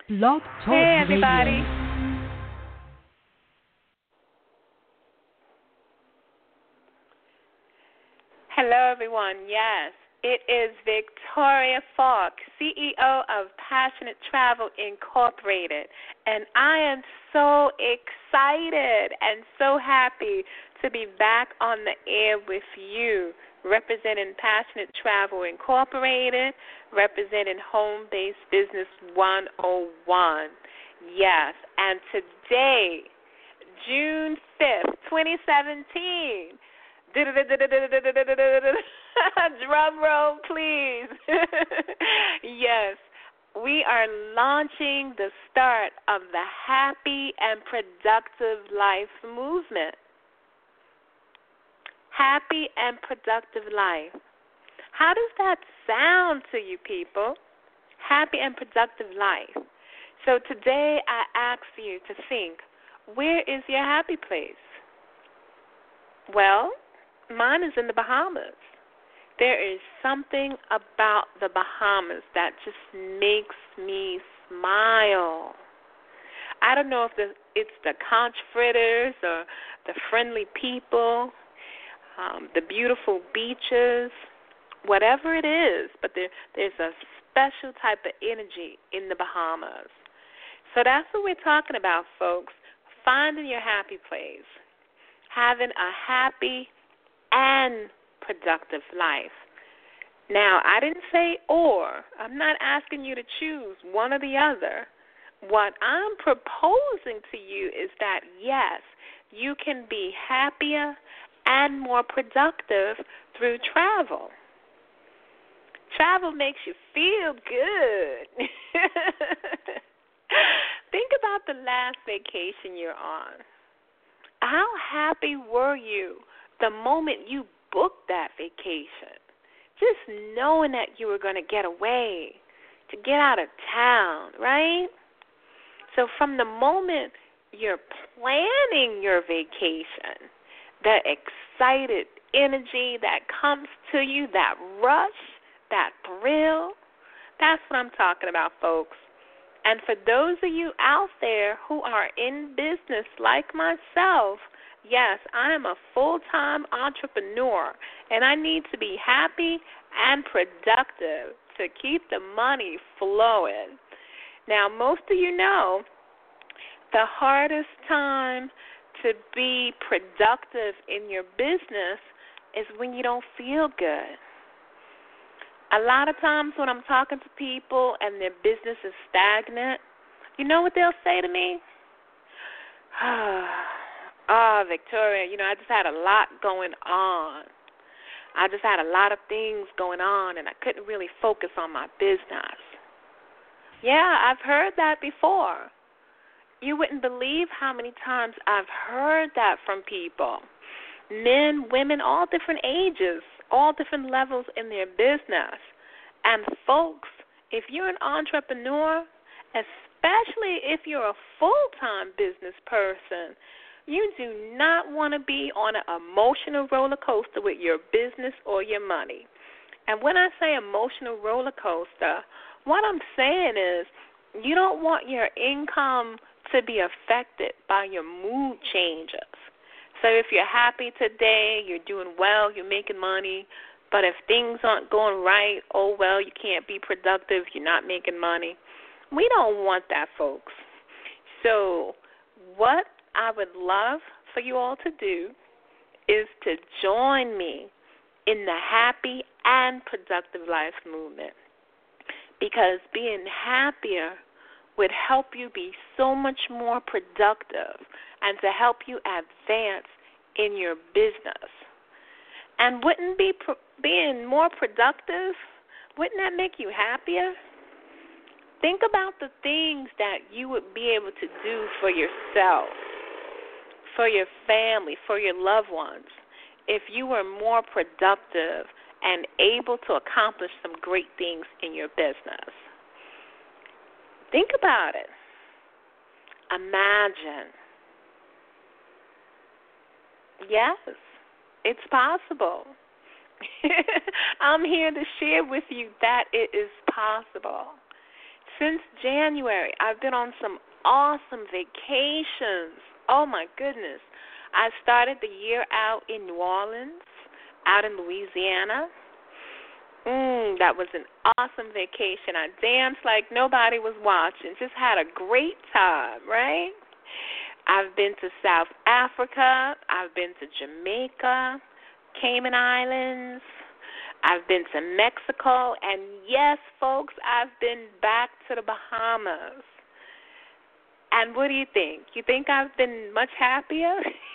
Blog Talk Hey, Radio. everybody. Hello, everyone. Yes, it is Victoria Falk, CEO of Passionate Travel Incorporated, and I am so excited and so happy to be back on the air with you, representing Passionate Travel Incorporated, representing Home Based Business 101. Yes, and today, June 5th, 2017, drum roll, please. Yes, we are launching the start of the Happy and Productive Life movement. Happy and productive life. How does that sound to you people? Happy and productive life. So today I ask you to think, where is your happy place? Well, mine is in the Bahamas. There is something about the Bahamas that just makes me smile. I don't know if it's the conch fritters or the friendly people, the beautiful beaches, whatever it is, but there's a special type of energy in the Bahamas. So that's what we're talking about, folks, finding your happy place, having a happy and productive life. Now, I didn't say or. I'm not asking you to choose one or the other. What I'm proposing to you is that, yes, you can be happier and more productive through travel. Travel makes you feel good. Think about the last vacation you're on. How happy were you the moment you booked that vacation? Just knowing that you were going to get away, to get out of town, right? So from the moment you're planning your vacation, the excited energy that comes to you, that rush, that thrill, that's what I'm talking about, folks. And for those of you out there who are in business like myself, yes, I am a full-time entrepreneur, and I need to be happy and productive to keep the money flowing. Now, most of you know the hardest time to be productive in your business is when you don't feel good. A lot of times when I'm talking to people and their business is stagnant, you know what they'll say to me? Victoria, I just had a lot going on. I just had a lot of things going on, and I couldn't really focus on my business. Yeah, I've heard that before. You wouldn't believe how many times I've heard that from people. Men, women, all different ages, all different levels in their business. And folks, if you're an entrepreneur, especially if you're a full-time business person, you do not want to be on an emotional roller coaster with your business or your money. And when I say emotional roller coaster, what I'm saying is you don't want your income to be affected by your mood changes. So if you're happy today, you're doing well, you're making money, but if things aren't going right, oh, well, you can't be productive, you're not making money. We don't want that, folks. So what I would love for you all to do is to join me in the Happy and Productive Life movement, because being happier would help you be so much more productive and to help you advance in your business. And wouldn't being more productive, wouldn't that make you happier? Think about the things that you would be able to do for yourself, for your family, for your loved ones, if you were more productive and able to accomplish some great things in your business. Think about it. Imagine. Yes, it's possible. I'm here to share with you that it is possible. Since January, I've been on some awesome vacations. Oh, my goodness. I started the year out in New Orleans, out in Louisiana. That was an awesome vacation. I danced like nobody was watching. Just had a great time, right? I've been to South Africa. I've been to Jamaica, Cayman Islands. I've been to Mexico. And yes, folks, I've been back to the Bahamas. And what do you think? You think I've been much happier?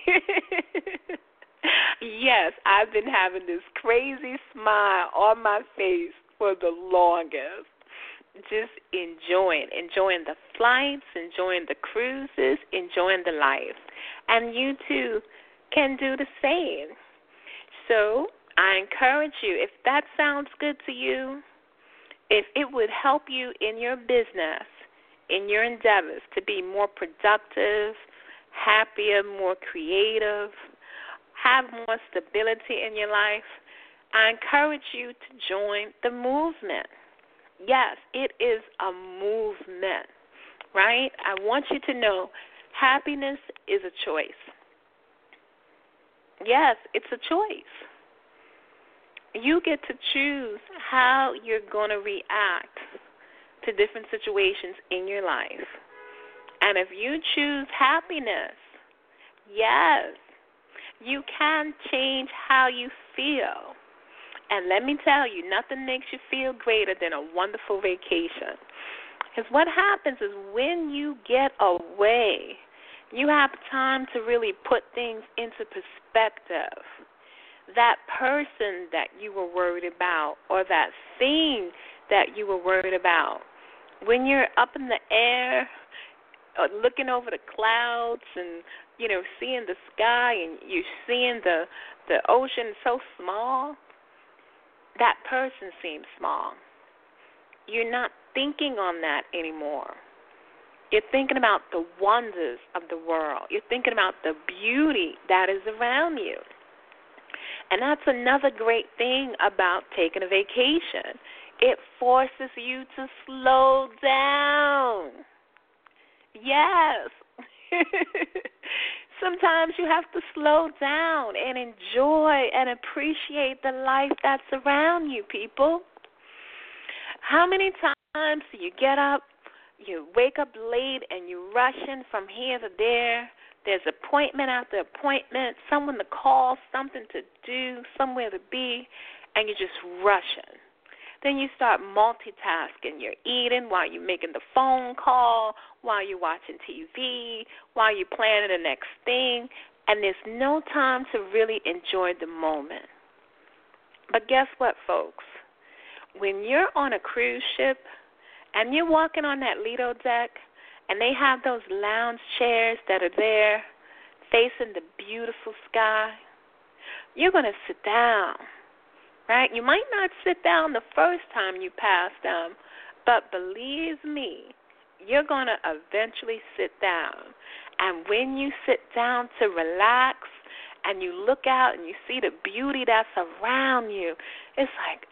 Yes, I've been having this crazy smile on my face for the longest. Just enjoying the flights, enjoying the cruises, enjoying the life. And you too can do the same. So I encourage you, if that sounds good to you, if it would help you in your business, in your endeavors to be more productive, happier, more creative, have more stability in your life, I encourage you to join the movement. Yes, it is a movement, right? I want you to know happiness is a choice. Yes, it's a choice. You get to choose how you're going to react to different situations in your life. And if you choose happiness, yes, you can change how you feel. And let me tell you, nothing makes you feel greater than a wonderful vacation. Because what happens is when you get away, you have time to really put things into perspective. That person that you were worried about or that thing that you were worried about, when you're up in the air, looking over the clouds and, seeing the sky and you're seeing the ocean so small, that person seems small. You're not thinking on that anymore. You're thinking about the wonders of the world. You're thinking about the beauty that is around you. And that's another great thing about taking a vacation. It forces you to slow down. Yes. Sometimes you have to slow down and enjoy and appreciate the life that's around you, people. How many times do you get up, you wake up late, and you're rushing from here to there? There's appointment after appointment, someone to call, something to do, somewhere to be, and you're just rushing. Then you start multitasking. You're eating while you're making the phone call, while you're watching TV, while you're planning the next thing, and there's no time to really enjoy the moment. But guess what, folks? When you're on a cruise ship and you're walking on that Lido deck and they have those lounge chairs that are there facing the beautiful sky, you're going to sit down. Right? You might not sit down the first time you pass them, but believe me, you're going to eventually sit down. And when you sit down to relax and you look out and you see the beauty that's around you, it's like,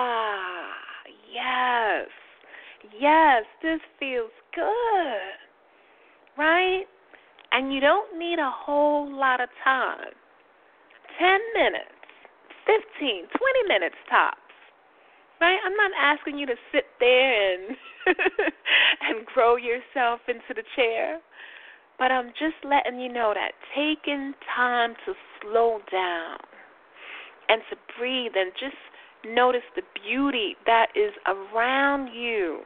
yes, this feels good, right? And you don't need a whole lot of time. 10 minutes. 15, 20 minutes tops, right? I'm not asking you to sit there and and grow yourself into the chair, but I'm just letting you know that taking time to slow down and to breathe and just notice the beauty that is around you.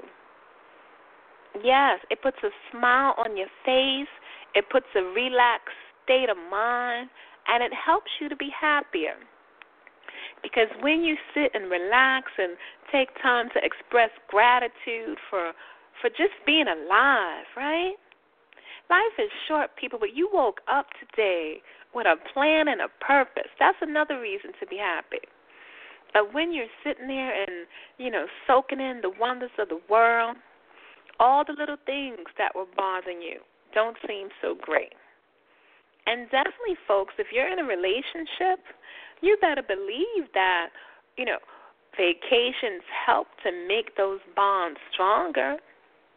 Yes, it puts a smile on your face, it puts a relaxed state of mind, and it helps you to be happier. Because when you sit and relax and take time to express gratitude for just being alive, right? Life is short, people, but you woke up today with a plan and a purpose. That's another reason to be happy. But when you're sitting there and, soaking in the wonders of the world, all the little things that were bothering you don't seem so great. And definitely, folks, if you're in a relationship, you better believe that, vacations help to make those bonds stronger.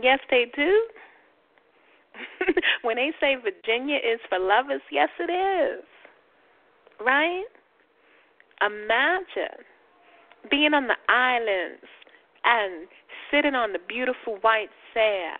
Yes, they do. When they say Virginia is for lovers, yes, it is. Right? Imagine being on the islands and sitting on the beautiful white sand,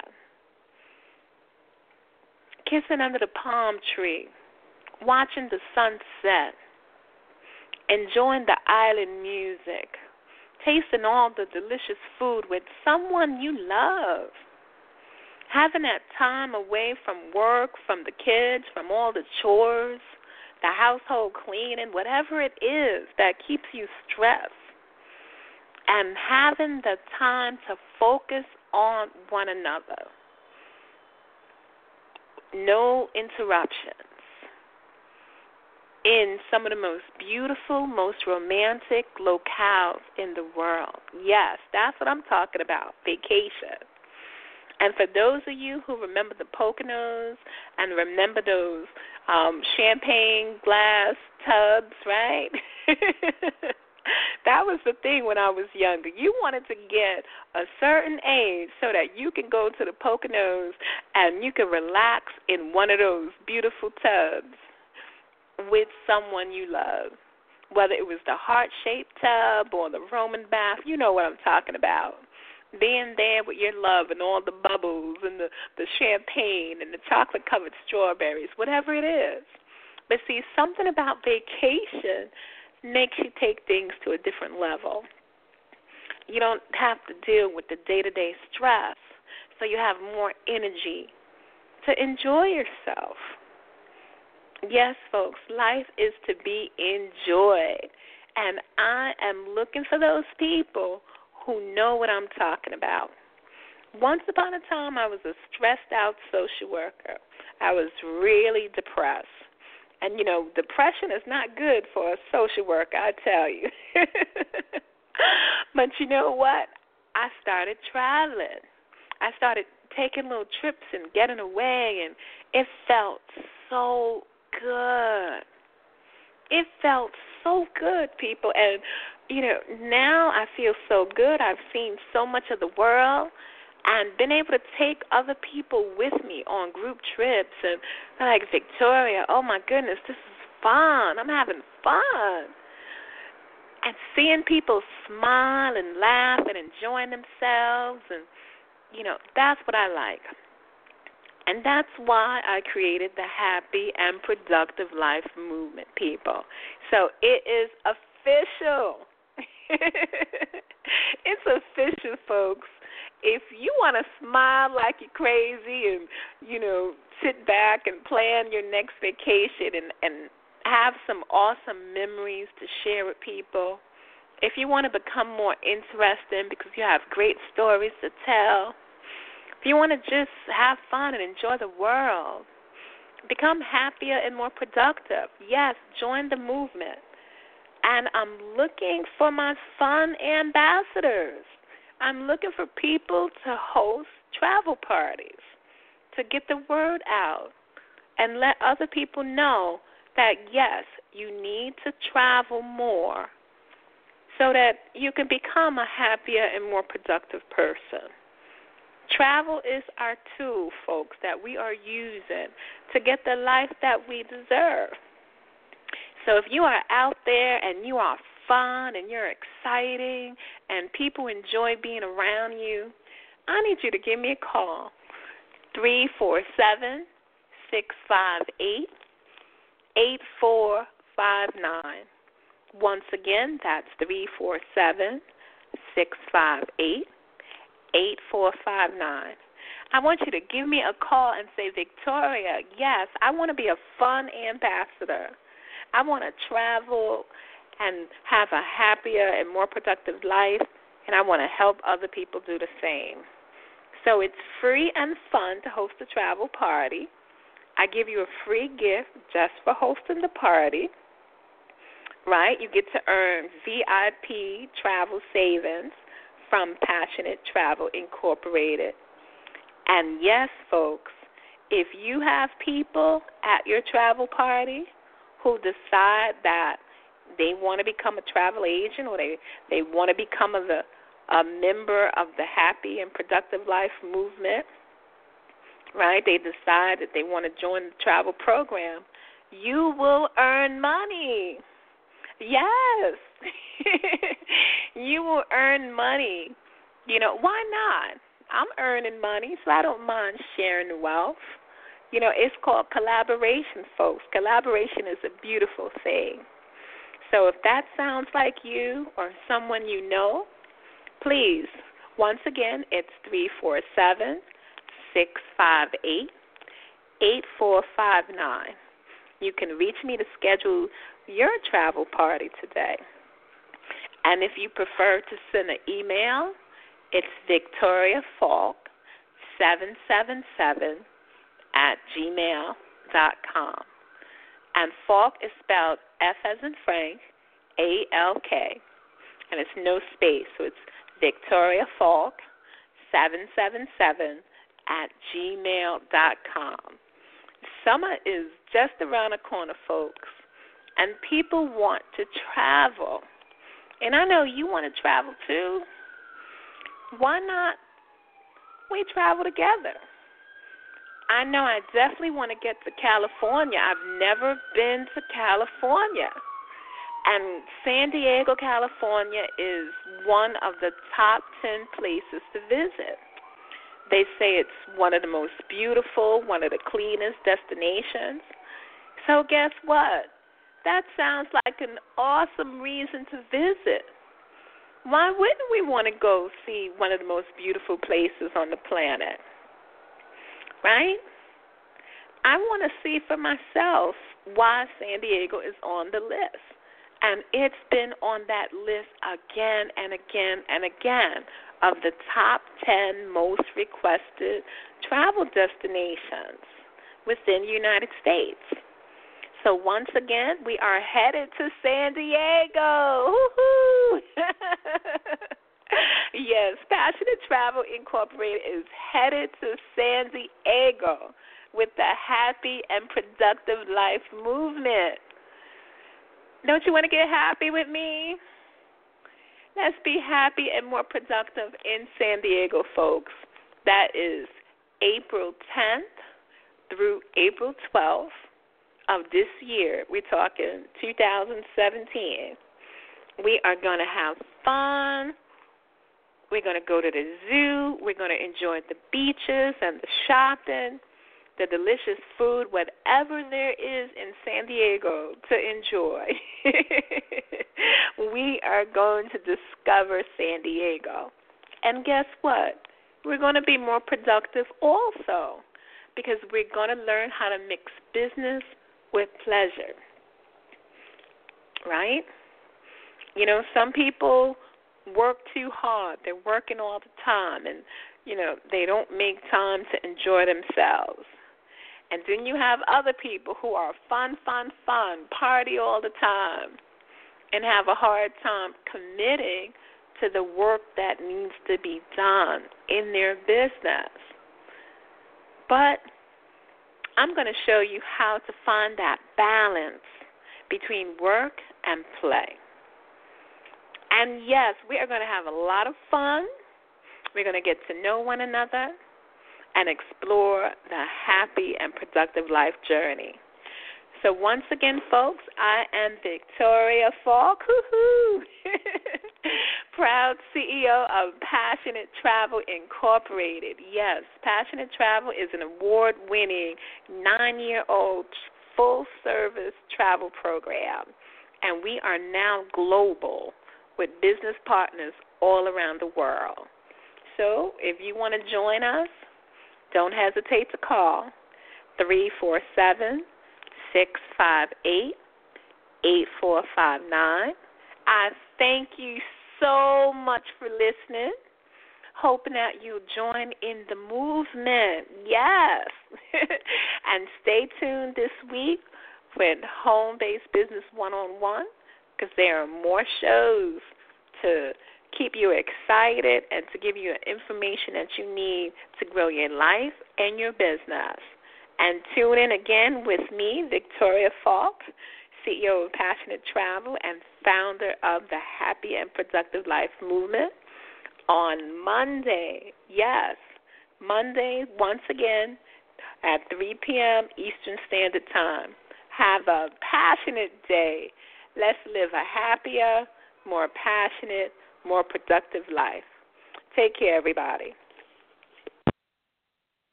kissing under the palm tree, watching the sunset, enjoying the island music, tasting all the delicious food with someone you love, having that time away from work, from the kids, from all the chores, the household cleaning, whatever it is that keeps you stressed, and having the time to focus on one another. No interruptions. In some of the most beautiful, most romantic locales in the world. Yes, that's what I'm talking about, vacation. And for those of you who remember the Poconos and remember those champagne glass tubs, right? That was the thing when I was younger. You wanted to get a certain age so that you can go to the Poconos and you can relax in one of those beautiful tubs with someone you love, whether it was the heart-shaped tub or the Roman bath. You know what I'm talking about. Being there with your love and all the bubbles and the champagne and the chocolate-covered strawberries, whatever it is. But see, something about vacation makes you take things to a different level. You don't have to deal with the day-to-day stress, so you have more energy to enjoy yourself. Yes, folks, life is to be enjoyed. And I am looking for those people who know what I'm talking about. Once upon a time, I was a stressed-out social worker. I was really depressed. And, you know, depression is not good for a social worker, I tell you. But you know what? I started traveling. I started taking little trips and getting away, and it felt so good. It felt so good, people. And, you know, now I feel so good. I've seen so much of the world and been able to take other people with me on group trips. And they're like, Victoria, oh, my goodness, this is fun. I'm having fun. And seeing people smile and laugh and enjoying themselves, and, you know, that's what I like. And that's why I created the Happy and Productive Life movement, people. So it is official. It's official, folks. If you want to smile like you're crazy and, you know, sit back and plan your next vacation and have some awesome memories to share with people, if you want to become more interesting because you have great stories to tell, if you want to just have fun and enjoy the world, become happier and more productive, yes, join the movement. And I'm looking for my fun ambassadors. I'm looking for people to host travel parties, to get the word out and let other people know that, yes, you need to travel more so that you can become a happier and more productive person. Travel is our tool, folks, that we are using to get the life that we deserve. So if you are out there and you are fun and you're exciting and people enjoy being around you, I need you to give me a call, 347-658-8459. Once again, that's 347-658-8459. I want you to give me a call and say, Victoria, yes, I want to be a fun ambassador. I want to travel and have a happier and more productive life, and I want to help other people do the same. So it's free and fun to host a travel party. I give you a free gift just for hosting the party, right? You get to earn VIP travel savings from Passionate Travel Incorporated. And yes, folks, if you have people at your travel party who decide that they want to become a travel agent or they want to become a member of the Happy and Productive Life movement, right? They decide that they want to join the travel program, you will earn money. Yes. You will earn money. You know, why not? I'm earning money, so I don't mind sharing the wealth. You know, it's called collaboration, folks. Collaboration is a beautiful thing. So if that sounds like you or someone you know, please, once again, it's 347-658-8459. You can reach me to schedule your travel party today. And if you prefer to send an email, it's victoriafalk777@gmail.com. And Falk is spelled F as in Frank, A-L-K. And it's no space, so it's victoriafalk777@gmail.com. Summer is just around the corner, folks, and people want to travel. And I know you want to travel too. Why not we travel together? I know I definitely want to get to California. I've never been to California. And San Diego, California is one of the top 10 places to visit. They say it's one of the most beautiful, one of the cleanest destinations. So guess what? That sounds like an awesome reason to visit. Why wouldn't we want to go see one of the most beautiful places on the planet? Right? I want to see for myself why San Diego is on the list. And it's been on that list again and again and again of the top 10 most requested travel destinations within the United States. So once again, we are headed to San Diego. Woo-hoo! Yes, Passionate Travel Incorporated is headed to San Diego with the Happy and Productive Life movement. Don't you want to get happy with me? Let's be happy and more productive in San Diego, folks. That is April 10th through April 12th of this year. We're talking 2017. We are going to have fun. We're going to go to the zoo. We're going to enjoy the beaches and the shopping, the delicious food, whatever there is in San Diego to enjoy. We are going to discover San Diego. And guess what? We're going to be more productive also because we're going to learn how to mix business with pleasure. Right? You know, some people work too hard. They're working all the time and, you know, they don't make time to enjoy themselves. And then you have other people who are fun, party all the time, and have a hard time committing to the work that needs to be done in their business. But I'm going to show you how to find that balance between work and play. And yes, we are going to have a lot of fun. We're going to get to know one another and explore the happy and productive life journey. So once again, folks, I am Victoria Falk, proud CEO of Passionate Travel Incorporated. Yes, Passionate Travel is an award-winning 9-year-old full-service travel program, and we are now global with business partners all around the world. So if you want to join us, don't hesitate to call 347-658-8459. I thank you so much for listening, hoping that you'll join in the movement. Yes. And stay tuned this week with Home-Based Business One-on-One because there are more shows to keep you excited and to give you information that you need to grow your life and your business. And tune in again with me, Victoria Falk, CEO of Passionate Travel and founder of the Happy and Productive Life movement, on Monday. Yes, Monday, once again, at 3 p.m. Eastern Standard Time. Have a passionate day. Let's live a happier, more passionate, more productive life. Take care, everybody.